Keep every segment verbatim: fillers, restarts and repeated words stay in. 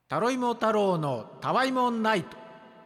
タロイモ太郎のたわいもナイト。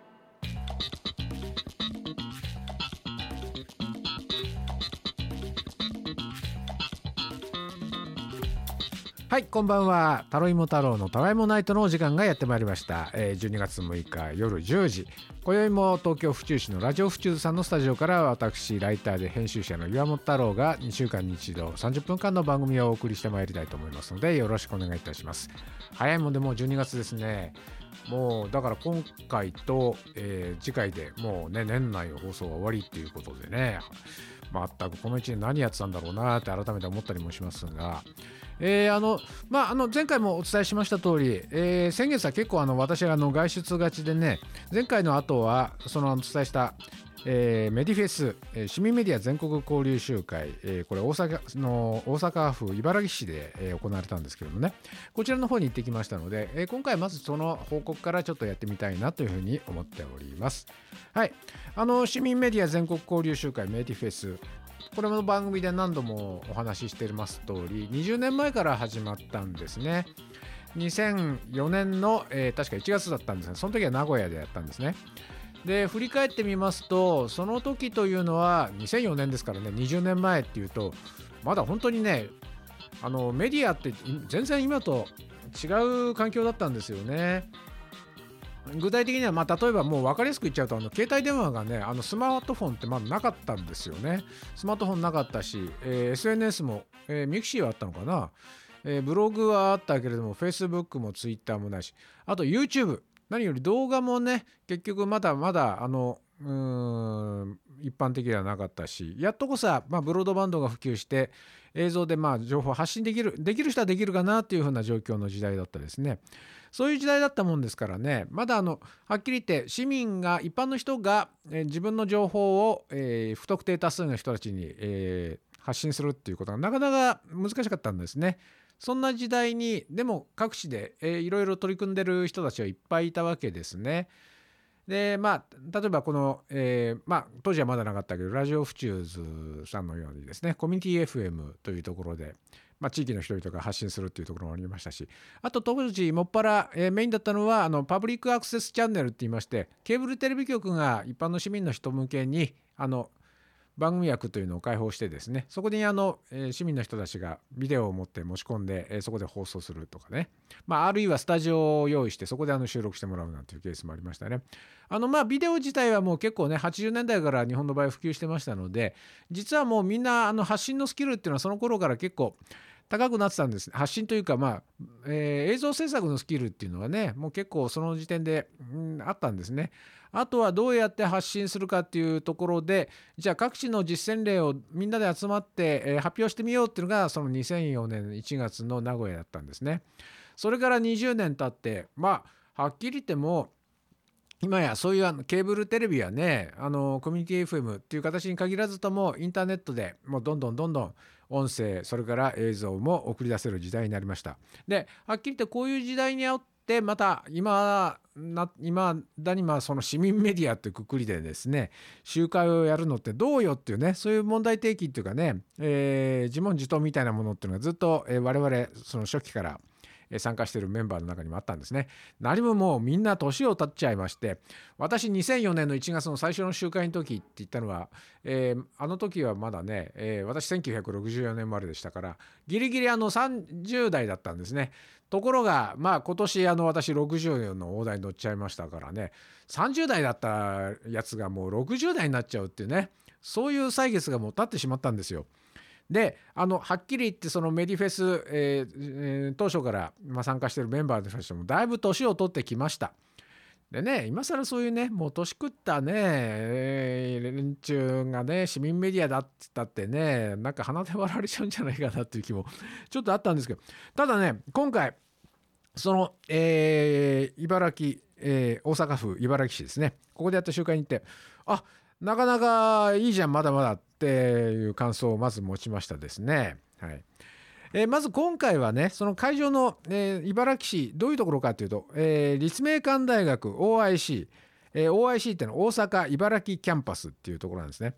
はい、こんばんは。タロイモ太郎のたわいもナイトのお時間がやってまいりました。えー、じゅうにがつむいか夜じゅうじ、今宵も東京府中市のラジオ府中さんのスタジオから私ライターで編集者の岩本太郎がにしゅうかんに一度さんじゅっぷんかんの番組をお送りしてまいりたいと思いますので、よろしくお願いいたします。早いもんでもうじゅうにがつですね。もうだから今回と、えー、次回でもうね年内の放送は終わりっていうことでね、全くこのいちねん何やってたんだろうなって改めて思ったりもしますが、えー、あのまああの前回もお伝えしました通り、えー、先月は結構あの私があの外出がちでね、前回の後はそのお伝えしたえー、メディフェス、えー、市民メディア全国交流集会、えー、これ大阪の大阪府茨木市で、えー、行われたんですけどもね、こちらの方に行ってきましたので、えー、今回まずその報告からちょっとやってみたいなというふうに思っております。はい、あの市民メディア全国交流集会メディフェス、これも番組で何度もお話ししています通りにじゅうねんまえから始まったんですね。にせんよねんの、えー、確かいちがつだったんですが、その時は名古屋でやったんですね。で振り返ってみますと、その時というのはにせんよねんですからね、にじゅうねんまえっていうとまだ本当にね、あのメディアって全然今と違う環境だったんですよね。具体的には、まあ、例えばもう分かりやすく言っちゃうと、あの携帯電話がね、あのスマートフォンってまだなかったんですよね。スマートフォンなかったし、えー、エスエヌエス も、えー、ミクシーはあったのかな、えー、ブログはあったけれども Facebook も Twitter もないし、あと YouTube、何より動画もね、結局まだまだあのうーん一般的ではなかったし、やっとこさ、まあ、ブロードバンドが普及して映像でまあ情報発信できるできる人はできるかなというふうな状況の時代だったですね。そういう時代だったもんですからね、まだあのはっきり言って市民が一般の人が、えー、自分の情報を、えー、不特定多数の人たちに、えー、発信するっていうことがなかなか難しかったんですね。そんな時代にでも各地で、えー、いろいろ取り組んでる人たちはいっぱいいたわけですね。でまあ例えばこの、えーまあ、当時はまだなかったけどラジオフチューズさんのようにですね、コミュニティ エフエム というところで、まあ、地域の人々が発信するっていうところもありましたし、あと当時もっぱら、えー、メインだったのはあのパブリックアクセスチャンネルって言いまして、ケーブルテレビ局が一般の市民の人向けにあの番組枠というのを開放してですね、そこにあの、えー、市民の人たちがビデオを持って持ち込んで、えー、そこで放送するとかね、まあ、あるいはスタジオを用意してそこであの収録してもらうなんていうケースもありましたね。あのまあビデオ自体はもう結構ねはちじゅうねんだいから日本の場合普及してましたので、実はもうみんなあの発信のスキルっていうのはその頃から結構高くなってたんです。発信というか、まあえー、映像制作のスキルっていうのはね、もう結構その時点で、うん、あったんですね。あとはどうやって発信するかっていうところで、じゃあ各地の実践例をみんなで集まって、えー、発表してみようっていうのがそのにせんよねんいちがつの名古屋だったんですね。それからにじゅうねん経って、まあはっきり言っても今やそういうあのケーブルテレビやね、あのコミュニティ エフエム っていう形に限らずともインターネットでもうどんどんどんどん音声それから映像も送り出せる時代になりました。ではっきり言ってこういう時代にあってまた今な今だにまあその市民メディアというくくりでですね集会をやるのってどうよっていうね、そういう問題提起っていうかね、えー、自問自答みたいなものっていうのがずっと、えー、我々その初期から参加しているメンバーの中にもあったんですね。何ももうみんな年を経っちゃいまして、私にせんよねんのいちがつの最初の集会の時って言ったのは、えー、あの時はまだね、えー、私せんきゅうひゃくろくじゅうよねん生まれでしたからギリギリあのさんじゅうだいだったんですね。ところがまあ今年あの私ろくじゅうの大台に乗っちゃいましたからね、さんじゅうだいだったやつがもうろくじゅうだいになっちゃうっていうね、そういう歳月がもう経ってしまったんですよ。であのはっきり言ってそのメディフェス、えーえー、当初から、まあ、参加しているメンバーの人たちもだいぶ年を取ってきました。でね、今更そういうねもう年食ったね、えー、連中がね市民メディアだって言ったってね、なんか鼻で割られちゃうんじゃないかなっていう気もちょっとあったんですけど、ただね今回その、えー、茨城、えー、大阪府茨城市ですね、ここでやった集会に行って、あなかなかいいじゃんまだまだっていう感想をまず持ちましたですね。はい、えー、まず今回はねその会場の、えー、茨城市どういうところかというと、えー、立命館大学 オーアイシー、えー、オーアイシー ってのは大阪茨城キャンパスっていうところなんですね。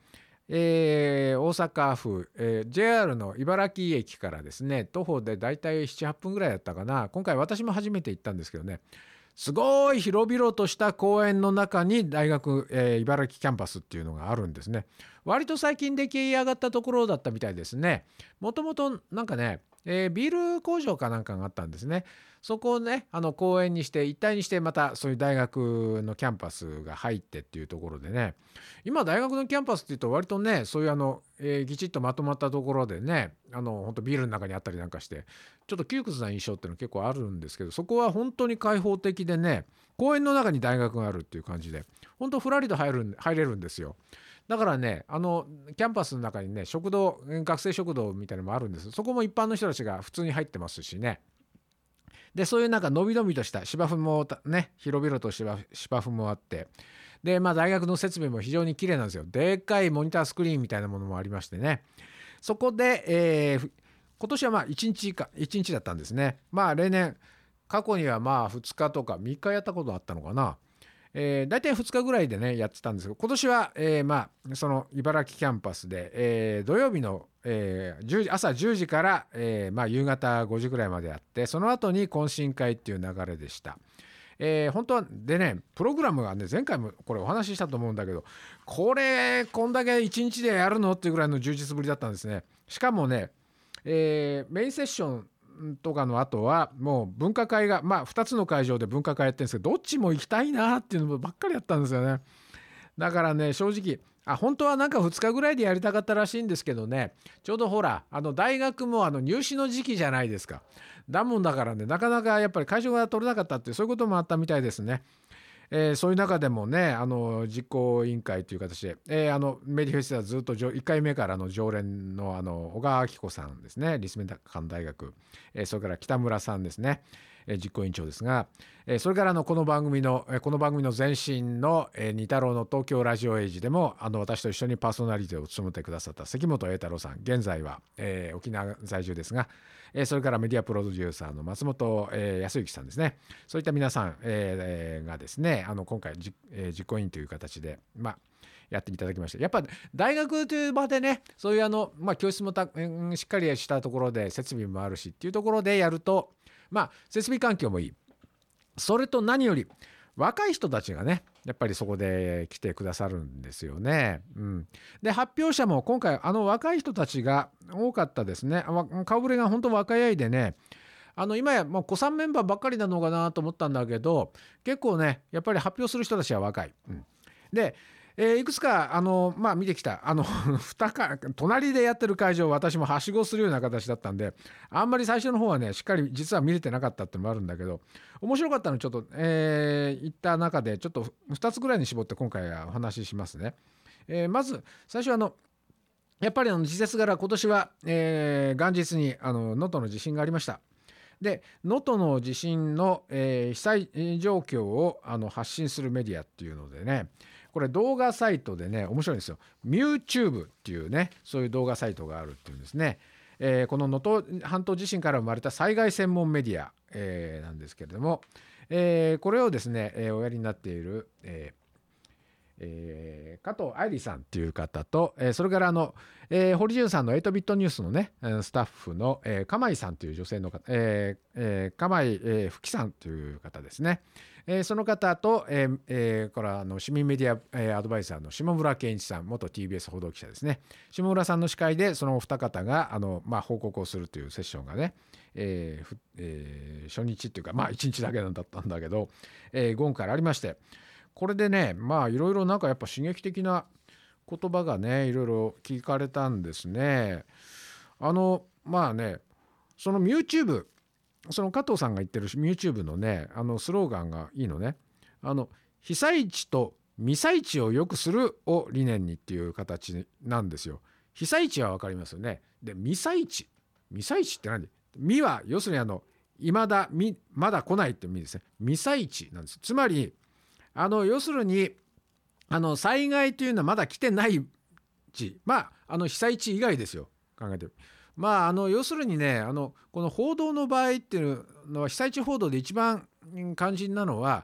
えー、大阪府、えー、ジェイアール の茨城駅からですね徒歩でだいたいななはっぷんぐらいだったかな。今回私も初めて行ったんですけどね、すごい広々とした公園の中に大学、えー、茨城キャンパスっていうのがあるんですね。割と最近出来上がったところだったみたいですね。もともとなんかね、えー、ビール工場かなんかがあったんですね。そこをねあの公園にして一体にしてまたそういう大学のキャンパスが入ってっていうところでね、今大学のキャンパスっていうと割とねそういうあの、えー、きちっとまとまったところでねあの本当ビールの中にあったりなんかしてちょっと窮屈な印象っていうの結構あるんですけど、そこは本当に開放的でね公園の中に大学があるっていう感じで本当ふらりと入る入れるんですよ。だからねあのキャンパスの中にね食堂学生食堂みたいなのもあるんです。そこも一般の人たちが普通に入ってますしね。でそういうなんかのびのびとした芝生もね広々と芝芝生もあって、でまあ大学の設備も非常に綺麗なんですよ。でっかいモニタースクリーンみたいなものもありましてね、そこで、えー、今年はまあいちにちかいちにちだったんですね。まあ例年過去にはまあふつかとかみっかやったことあったのかな。えー、大体ふつかぐらいでねやってたんですけど、今年は、えー、まあその茨城キャンパスで、えー、土曜日の、えー、じゅうじ朝じゅうじから、えーまあ、夕方ごじぐらいまでやって、その後に懇親会っていう流れでした。えー、本当はでねプログラムがね前回もこれお話ししたと思うんだけど、これこんだけいちにちでやるのっていうぐらいの充実ぶりだったんですね。しかもね、えー、メインセッションとかの後はもう分科会がまあふたつの会場で分科会やってるんですけど、どっちも行きたいなっていうのばっかりやったんですよね。だからね正直あ本当はなんかふつかぐらいでやりたかったらしいんですけどね、ちょうどほらあの大学もあの入試の時期じゃないですか。だもんだからねなかなかやっぱり会場が取れなかったっていうそういうこともあったみたいですね。えー、そういう中でもねあの実行委員会という形で、えー、あのメディフェスではずっといっかいめからの常連のあの小川明子さんですね、立命館大学、えー、それから北村さんですね、えー、実行委員長ですが、えー、それからのこの番組の、えー、この番組の前身の、えー、二太郎の東京ラジオエイジでもあの私と一緒にパーソナリティを務めてくださった関本栄太郎さん、現在は、えー、沖縄在住ですが、えー、それからメディアプロデューサーの松本、えー、康之さんですね、そういった皆さん、えー、がですねあの今回じ、えー、実行委員という形でまあやっていただきました。やっぱ大学という場でねそういうあの、まあ、教室もた、うん、しっかりしたところで設備もあるしっていうところでやるとまあ設備環境もいい。それと何より若い人たちがねやっぱりそこで来てくださるんですよね。うん、で発表者も今回あの若い人たちが多かったですね。顔ぶれが本当若いでね、あの今やもう古参メンバーばっかりなのかなと思ったんだけど、結構ねやっぱり発表する人たちは若い。うん、でえー、いくつかあの、まあ、見てきたあの二か隣でやってる会場を私もはしごするような形だったんであんまり最初の方はねしっかり実は見れてなかったってのもあるんだけど、面白かったのちょっと、えー、言った中でちょっとふたつぐらいに絞って今回はお話ししますね。えー、まず最初あのやっぱりあの時節柄今年は、えー、元日にあの能登の地震がありました。で能登の地震の、えー、被災状況をあの発信するメディアっていうのでね、これ動画サイトでね面白いんですよ。ミューチューブっていうねそういう動画サイトがあるっていうんですね。えー、この能登半島地震から生まれた災害専門メディア、えー、なんですけれども、えー、これをですね、えー、おやりになっている、えーえー、加藤愛理さんっていう方と、えー、それからあの、えー、堀潤さんのエイトビットニュースのねスタッフの、えー、釜井さんという女性の方、えーえー、釜井、えー、吹さんという方ですね。えー、その方と、えーえー、これはあの市民メディア、えー、アドバイザーの下村健一さん、元 ティービーエス 報道記者ですね。下村さんの司会でそのお二方があの、まあ、報告をするというセッションがね、えーえー、初日っていうかまあいちにちだけだったんだけど、えー、午後からありまして、これでねまあいろいろなんかやっぱ刺激的な言葉がねいろいろ聞かれたんですね。あのまあねその YouTube その加藤さんが言ってる YouTube のねあのスローガンがいいのね。あの被災地と未災地を良くするを理念にっていう形なんですよ。被災地は分かりますよね。で未災地未災地って何？未は要するにあの未だ未まだ来ないって意味ですね。未災地なんです。つまりあの要するにあの災害というのはまだ来てない地、まああの被災地以外ですよ考えてる。まああの要するにねあのこの報道の場合っていうのは被災地報道で一番肝心なのは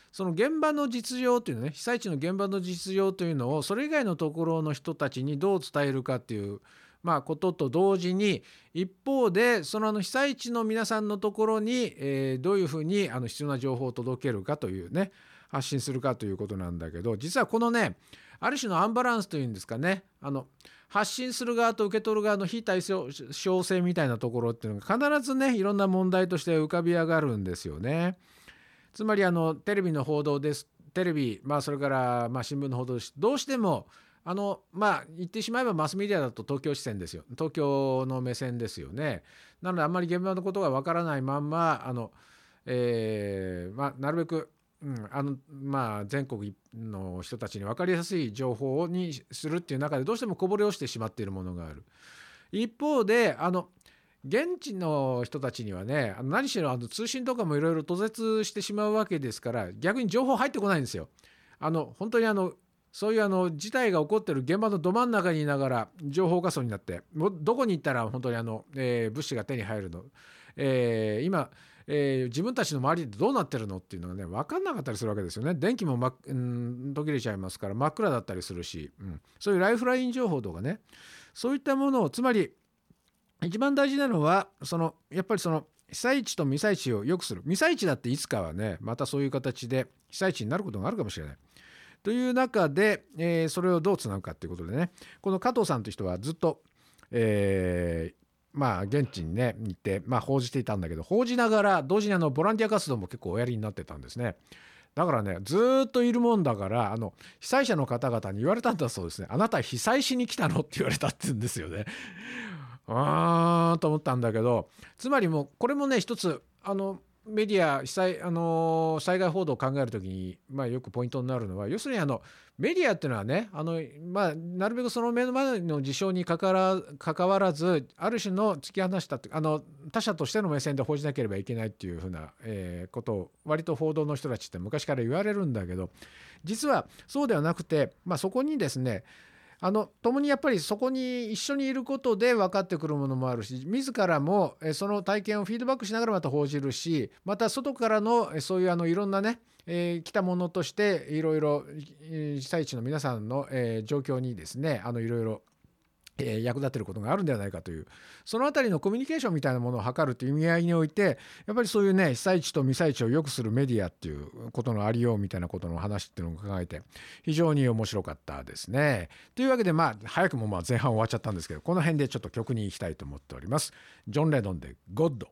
その現場の実情というのね、被災地の現場の実情というのをそれ以外のところの人たちにどう伝えるかっていう、まあ、ことと同時に、一方でそのあの被災地の皆さんのところに、えー、どういうふうにあの必要な情報を届けるかというね、発信するかということなんだけど、実はこのね、ある種のアンバランスというんですかね、あの発信する側と受け取る側の非対称性みたいなところっていうのが必ずね、いろんな問題として浮かび上がるんですよね。つまりあのテレビの報道です、テレビ、まあ、それからまあ新聞の報道です、どうしてもあのまあ言ってしまえばマスメディアだと東京視線ですよ、東京の目線ですよね。なのであんまり現場のことがわからないまんまあの、えーまあ、なるべく、うんあのまあ、全国の人たちに分かりやすい情報にするっていう中でどうしてもこぼれ落ちてしまっているものがある。一方であの現地の人たちにはね、何しろあの通信とかもいろいろ途絶してしまうわけですから、逆に情報入ってこないんですよ。あの本当にあのそういうあの事態が起こっている現場のど真ん中にいながら情報過疎になって、どこに行ったら本当にあの、えー、物資が手に入るの、えー、今、えー、自分たちの周りでどうなってるのっていうのがね、分かんなかったりするわけですよね。電気も、ま、うん途切れちゃいますから真っ暗だったりするし、うん、そういうライフライン情報とかね、そういったものを、つまり一番大事なのはそのやっぱりその被災地と未災地を良くする。未災地だっていつかはね、またそういう形で被災地になることがあるかもしれないという中で、えー、それをどうつなぐかということでね、この加藤さんという人はずっと、えー、まあ現地にね行って、まあ、報じていたんだけど、報じながら同時にあのボランティア活動も結構おやりになってたんですね。だからね、ずっといるもんだから、あの被災者の方々に言われたんだそうですね。あなた被災しに来たのって言われたって言うんですよね。あーと思ったんだけど、つまりもうこれもね、一つあのメディア被災、あのー、災害報道を考えるときに、まあ、よくポイントになるのは、要するにあのメディアっていうのはね、あの、まあ、なるべくその目の前の事象にかかわら、関わらずある種の突き放したあの他者としての目線で報じなければいけないっていうふうな、えー、ことを割と報道の人たちって昔から言われるんだけど、実はそうではなくて、まあ、そこにですね、あの共にやっぱりそこに一緒にいることで分かってくるものもあるし、自らもその体験をフィードバックしながらまた報じるし、また外からのそういうあのいろんなね、えー、来たものとしていろいろ被災地の皆さんの、えー、状況にですね、あのいろいろえー、役立てることがあるんではないかという、そのあたりのコミュニケーションみたいなものを図るという意味合いにおいて、やっぱりそういうね、被災地と未災地を良くするメディアっていうことのありようみたいなことの話っていうのを考えて、非常に面白かったですね。というわけで、まあ早くもまあ前半終わっちゃったんですけど、この辺でちょっと曲に行きたいと思っております。ジョン・レノンでゴッド。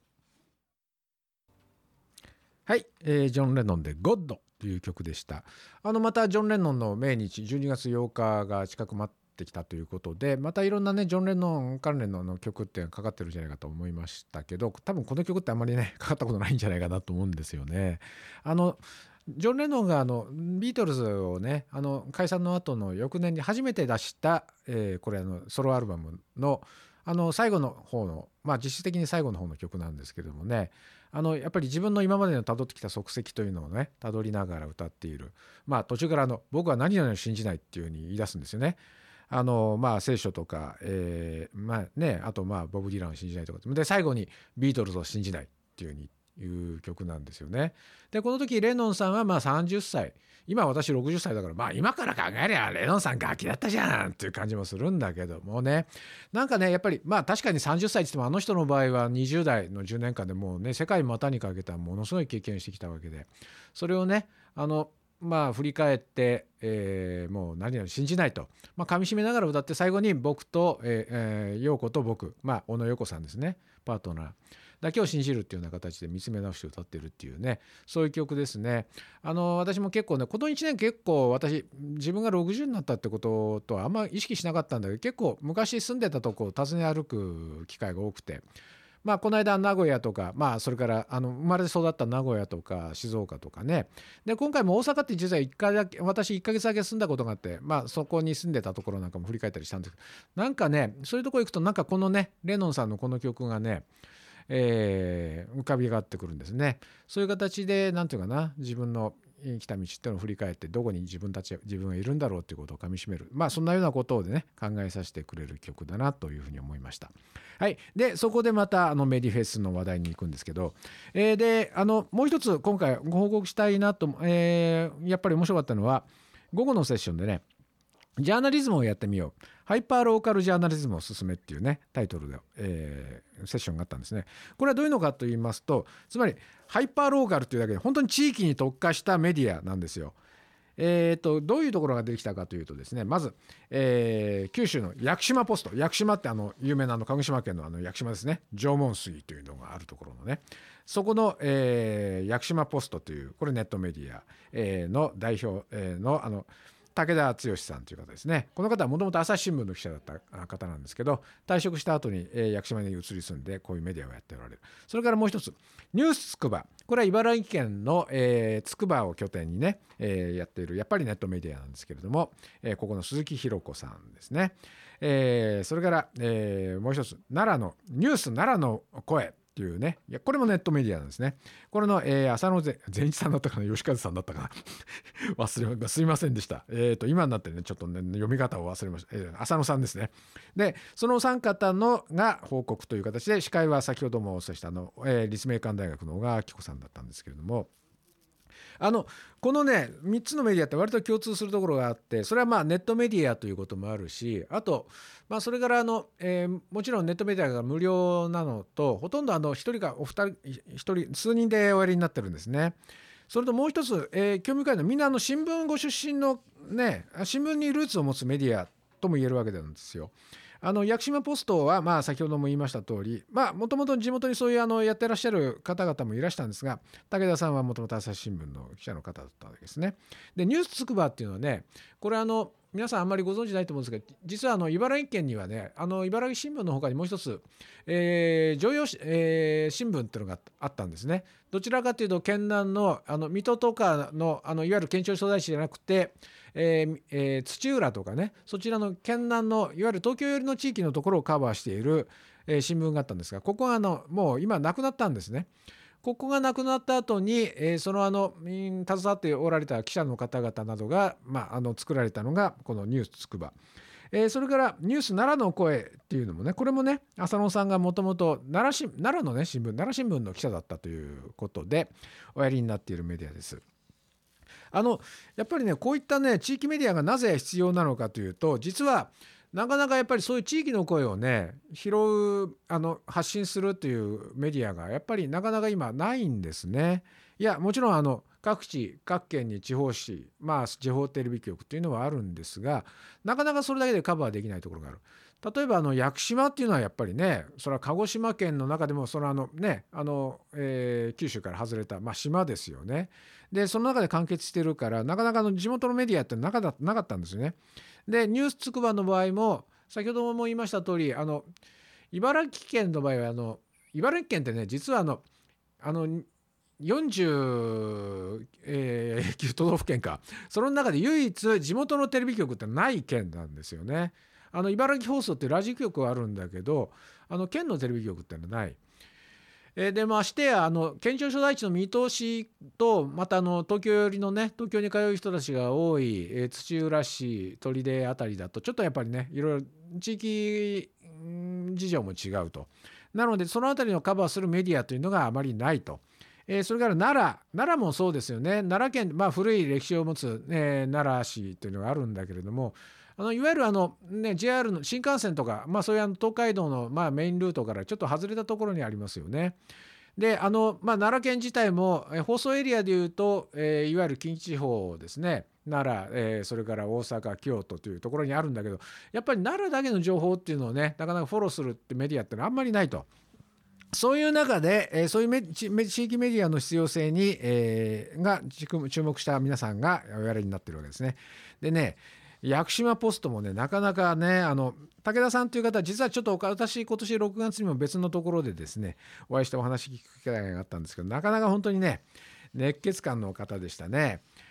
はい、えー、ジョン・レノンでゴッドという曲でした。あのまたジョン・レノンの命日じゅうにがつようかが近く待ってってきたということで、またいろんなねジョン・レノン関連の曲ってかかってるんじゃないかと思いましたけど、多分この曲ってあんまりねかかったことないんじゃないかなと思うんですよね。あのジョン・レノンがあのビートルズをね、あの解散の後の翌年に初めて出した、えー、これあのソロアルバムのあの最後の方の、まあ実質的に最後の方の曲なんですけどもね、あのやっぱり自分の今までの辿ってきた足跡というのをね辿りながら歌っている。まあ途中からあの僕は何々を信じないっていうふうに言い出すんですよね。あのまあ聖書とか、えー、まあね、あとまあボブ・ディランを信じないとかで、最後にビートルズを信じないっていうふうにいう曲なんですよね。でこの時レノンさんはまあさんじゅっさい、今私ろくじゅっさいだから、まあ今から考えりゃレノンさんガキだったじゃんっていう感じもするんだけどもね、なんかねやっぱりまあ確かにさんじゅっさいって言っても、あの人の場合はにじゅうだいのじゅうねんかんでもうね世界股にかけたものすごい経験をしてきたわけで、それをねあのまあ振り返って、えー、もう何々信じないと、まあ、噛み締めながら歌って、最後に僕と、えーえー、陽子と僕、まあ小野陽子さんですね、パートナーだけを信じるっていうような形で見つめ直して歌ってるっていうね、そういう曲ですね。あの私も結構ね、このいちねん結構私自分がろくじゅうになったってこととはあんま意識しなかったんだけど、結構昔住んでたとこを訪ね歩く機会が多くて、まあこの間名古屋とか、まあそれからあの生まれ育った名古屋とか静岡とかね、で今回も大阪って実はいっかいだけ、私いっかげつだけ住んだことがあって、まあそこに住んでたところなんかも振り返ったりしたんですけど、なんかねそういうとこ行くとなんかこのねレノンさんのこの曲がね、えー、浮かび上がってくるんですね。そういう形でなんていうかな、自分の来た道っていうのを振り返ってどこに自分たち自分がいるんだろうということをかみしめる、まあそんなようなことをでね考えさせてくれる曲だなというふうに思いました。はい、でそこでまたあのメディフェスの話題に行くんですけど、えー、であのもう一つ今回ご報告したいなと、えー、やっぱり面白かったのは午後のセッションでねジャーナリズムをやってみよう、ハイパーローカルジャーナリズムを進めっていうねタイトルで、えー、セッションがあったんですね。これはどういうのかと言いますと、つまりハイパーローカルというだけで本当に地域に特化したメディアなんですよ。えー、とどういうところができたかというとですね、まず、えー、九州の屋久島ポスト、屋久島ってあの有名なあの鹿児島県のあの屋久島ですね、縄文杉というのがあるところのね、そこの、えー、屋久島ポストというこれネットメディア、えー、の代表、えー、のあの武田剛さんという方ですね。この方はもともと朝日新聞の記者だった方なんですけど、退職した後に、えー、屋久島に移り住んでこういうメディアをやっておられる。それからもう一つニュースつくば、これは茨城県の、えー、つくばを拠点にね、えー、やっているやっぱりネットメディアなんですけれども、えー、ここの鈴木弘子さんですね。えー、それから、えー、もう一つ奈良のニュース奈良の声っていうね、いやこれもネットメディアなんですね。これの、えー、浅野善一さんだったかな、吉和さんだったかな忘れすいませんでした。えー、と今になってねちょっとね読み方を忘れました、えー、浅野さんですね。でそのお三方のが報告という形で、司会は先ほどもお伝えしたあの、えー、立命館大学の小川明子さんだったんですけれども、あのこのねみっつのメディアって割と共通するところがあって、それはまあネットメディアということもあるし、あと、まあ、それからあの、えー、もちろんネットメディアが無料なのと、ほとんどあのひとりかお二人ひとり数人でおやりになってるんですね。それともう一つ、えー、興味深いのはみんなあの新聞ご出身のね、新聞にルーツを持つメディアとも言えるわけなんですよ。あの屋久島ポストはまあ先ほども言いました通り、まあもともと地元にそういうあのやってらっしゃる方々もいらしたんですが、武田さんはもともと朝日新聞の記者の方だったわけですね。でニュースつくばっていうのはね、これあの皆さんあんまりご存知ないと思うんですが、実はあの茨城県にはね、あの茨城新聞の他にもう一つ、えー、常陽、えー、新聞っていうのがあったんですね。どちらかというと県南のあの水戸とかのあのいわゆる県庁所在地じゃなくて、えーえー、土浦とかね、そちらの県南のいわゆる東京寄りの地域のところをカバーしている、えー、新聞があったんですが、ここがあのもう今なくなったんですね。ここがなくなった後に、えー、そのあの携わっておられた記者の方々などが、まあ、あの作られたのがこのニュースつくば、えー、それからニュース奈良の声っていうのもね、これもね浅野さんがもともと奈良のね新聞奈良新聞の記者だったということでおやりになっているメディアです。あのやっぱりねこういったね地域メディアがなぜ必要なのかというと、実はなかなかやっぱりそういう地域の声をね拾うあの発信するというメディアがやっぱりなかなか今ないんですね。いやもちろんあの各地各県に地方紙、まあ地方テレビ局というのはあるんですが、なかなかそれだけでカバーできないところがある。例えばあの屋久島っていうのはやっぱりね、それは鹿児島県の中でもそのあのねあの、えー、九州から外れた、まあ、島ですよね。でその中で完結してるから、なかなかの地元のメディアってなかったなかったんですよね。でニュースつくばの場合も先ほども言いました通り、あの茨城県の場合はあの茨城県ってね実はあのあのよんじゅうきゅう都道府県か、その中で唯一地元のテレビ局ってない県なんですよね。あの茨城放送ってラジオ局はあるんだけど、あの県のテレビ局ってのはない。えー、でましてやあの県庁所在地の見通しと、またあの東京寄りのね東京に通う人たちが多い、えー、土浦市取手あたりだとちょっとやっぱりねいろいろ地域事情も違うと。なのでそのあたりのカバーするメディアというのがあまりないと。えー、それから奈良奈良もそうですよね。奈良県、まあ、古い歴史を持つ、えー、奈良市というのがあるんだけれども、あのいわゆるあの、ね、ジェイアール の新幹線とか、まあ、そういうあの東海道の、まあ、メインルートからちょっと外れたところにありますよね。であの、まあ、奈良県自体も、えー、放送エリアでいうと、えー、いわゆる近畿地方ですね、奈良、えー、それから大阪京都というところにあるんだけど、やっぱり奈良だけの情報っていうのをねなかなかフォローするってメディアってのはあんまりないと。そういう中で、えー、そういうメ地域メディアの必要性に、えー、が注目した皆さんがおやりになっているわけですね。でね屋久島ポストもねなかなかねあの武田さんという方、実はちょっと私今年ろくがつにも別のところでですねお会いしてお話聞く機会があったんですけど、なかなか本当にね熱血感の方でしたね。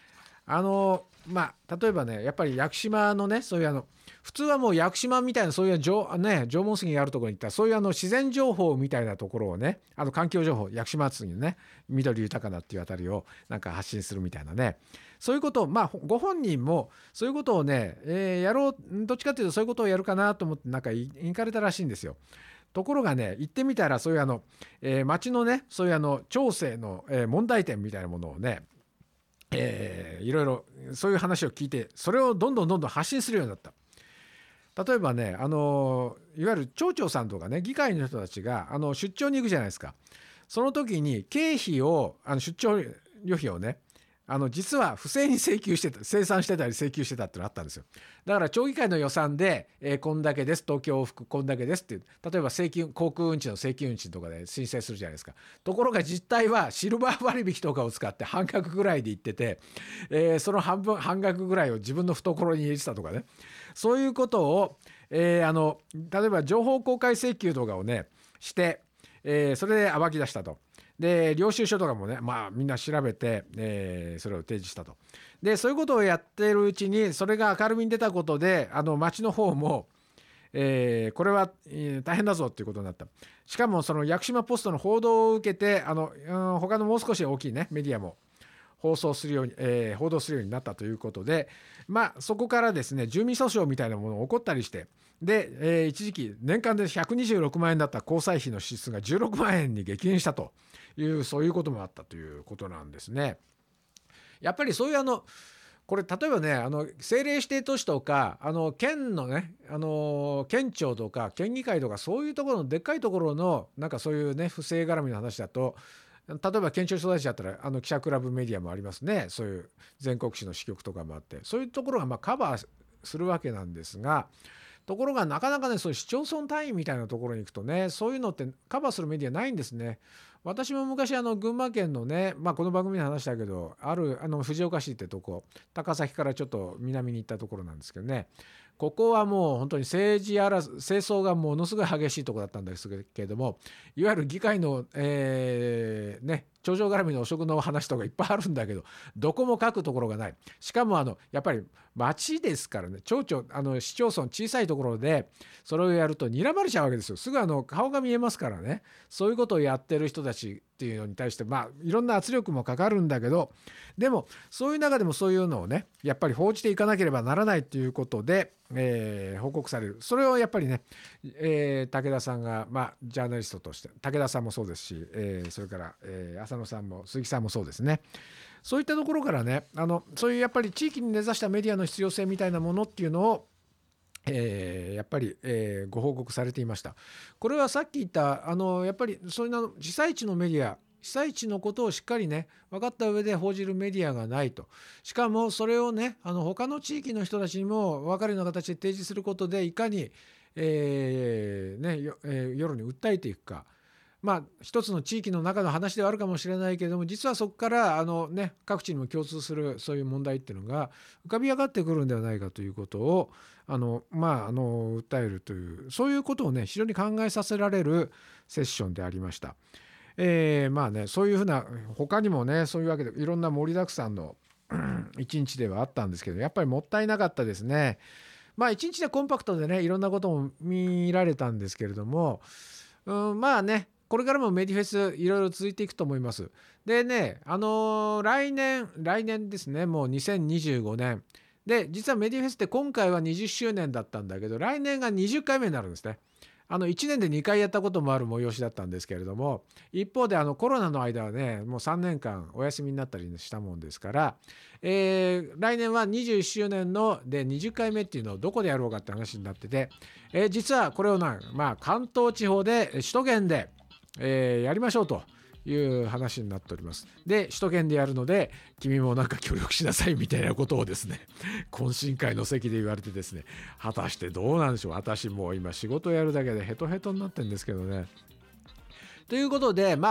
あのまあ例えばねやっぱり屋久島のねそういうあの普通はもう屋久島みたいなそういう縄、ね、縄文杉があるところに行ったらそういうあの自然情報みたいなところをねあの環境情報屋久島杉のね緑豊かなっていうあたりをなんか発信するみたいなねそういうことをまあご本人もそういうことをね、えー、やろうどっちかっていうとそういうことをやるかなと思ってなんか行かれたらしいんですよ。ところがね行ってみたらそういうあの、えー、町のねそういうあの町政の、えー、問題点みたいなものをねえー、いろいろそういう話を聞いてそれをどんどんどんどん発信するようになった。例えばねあのいわゆる町長さんとかね議会の人たちがあの出張に行くじゃないですか。その時に経費をあの出張旅費をねあの実は不正に請求してた生産してたり請求してたってのがあったんですよ。だから町議会の予算で、えー、こんだけです東京往復こんだけですっていう例えば請求航空運賃の請求運賃とかで申請するじゃないですか。ところが実態はシルバー割引とかを使って半額ぐらいで行ってて、えー、その半分半額ぐらいを自分の懐に入れてたとかねそういうことを、えー、あの例えば情報公開請求とかをねして、えー、それで暴き出したと。で領収書とかもねまあみんな調べて、えー、それを提示したと。でそういうことをやってるうちにそれが明るみに出たことであの町の方も、えー、これは、えー、大変だぞっていうことになった。しかもその屋久島ポストの報道を受けてあの、うん、他のもう少し大きいねメディアも放送するように、えー、報道するようになったということでまあそこからですね住民訴訟みたいなものが起こったりしてで、えー、一時期年間でひゃくにじゅうろくまんえんだった交際費の支出がじゅうろくまんえんに激減したというそういうこともあったということなんですね。やっぱりそういうあのこれ例えばねあの政令指定都市とかあの県のねあの県庁とか県議会とかそういうところのでっかいところのなんかそういうね不正絡みの話だと例えば県庁所在地だったらあの記者クラブメディアもありますね。そういう全国紙の支局とかもあってそういうところがまあカバーするわけなんですがところがなかなかねそういう市町村単位みたいなところに行くとねそういうのってカバーするメディアないんですね。私も昔あの群馬県のね、まあ、この番組で話したけどあるあの藤岡市ってとこ高崎からちょっと南に行ったところなんですけどねここはもう本当に政治やら政争がものすごい激しいところだったんですけれどもいわゆる議会の、えー、ね町長絡みの汚職の話とかいっぱいあるんだけどどこも書くところがない。しかもあのやっぱり町ですからね町長あの市町村小さいところでそれをやると睨まれちゃうわけですよ。すぐあの顔が見えますからねそういうことをやってる人たちっていうのに対してまあいろんな圧力もかかるんだけどでもそういう中でもそういうのをねやっぱり報じていかなければならないということで、えー、報告される。それをやっぱりね、えー、武田さんがまあジャーナリストとして武田さんもそうですし、えー、それから、えー、浅野さんも鈴木さんもそうですね。そういったところからねあのそういうやっぱり地域に根ざしたメディアの必要性みたいなものっていうのをえー、やっぱり、えー、ご報告されていました。これはさっき言ったあのやっぱりそういうの被災地のメディア被災地のことをしっかりね分かった上で報じるメディアがないと。しかもそれをねあの他の地域の人たちにも分かるような形で提示することでいかに、えーねよえー、世論に訴えていくか。まあ一つの地域の中の話ではあるかもしれないけれども実はそこからあの、ね、各地にも共通するそういう問題っていうのが浮かび上がってくるんではないかということをあの、まあ、あの訴えるというそういうことをね非常に考えさせられるセッションでありました。えー、まあねそういうふうな他にもねそういうわけでいろんな盛りだくさんの一日ではあったんですけどやっぱりもったいなかったですね。まあ一日でコンパクトでねいろんなことも見られたんですけれども、うん、まあねこれからもメディフェスいろいろ続いていくと思います。でね、あのー、来年、来年ですね、もうにせんにじゅうごねん。で、実はメディフェスって今回はにじゅっしゅうねんだったんだけど、来年がにじゅっかいめになるんですね。あのいちねんでにかいやったこともある催しだったんですけれども、一方であのコロナの間はね、もうさんねんかんお休みになったりしたもんですから、えー、来年はにじゅっしゅうねんのでにじゅっかいめっていうのをどこでやろうかって話になってて、えー、実はこれをな、まあ、関東地方で首都圏でえー、やりましょうという話になっております。で首都圏でやるので君もなんか協力しなさいみたいなことをですね懇親会の席で言われてですね果たしてどうなんでしょう。私もう今仕事やるだけでヘトヘトになってるんですけどね。ということでまあ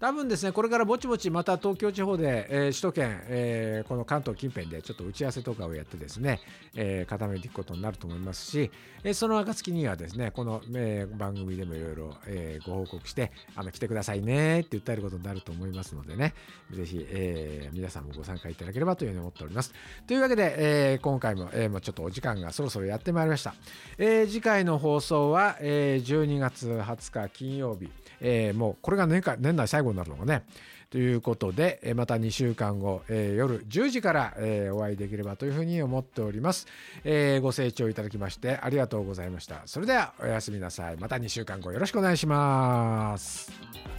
多分ですね、これからぼちぼちまた東京地方で、えー首都圏、えーこの関東近辺でちょっと打ち合わせとかをやってですね、えー固めていくことになると思いますし、えーその暁にはですね、この、えー番組でもいろいろえーご報告して、あの来てくださいねって訴えることになると思いますのでね、ぜひ、えー皆さんもご参加いただければというふうに思っております。というわけで、えー今回も、えーもうちょっとお時間がそろそろやってまいりました。えー次回の放送は、えーじゅうにがつはつか金曜日、えーもうこれが年間年内最後になるのかね。ということで、えーまたにしゅうかんご、えー夜じゅうじから、えーお会いできればというふうに思っております。えーご清聴いただきましてありがとうございました。それではおやすみなさい。またにしゅうかんごよろしくお願いします。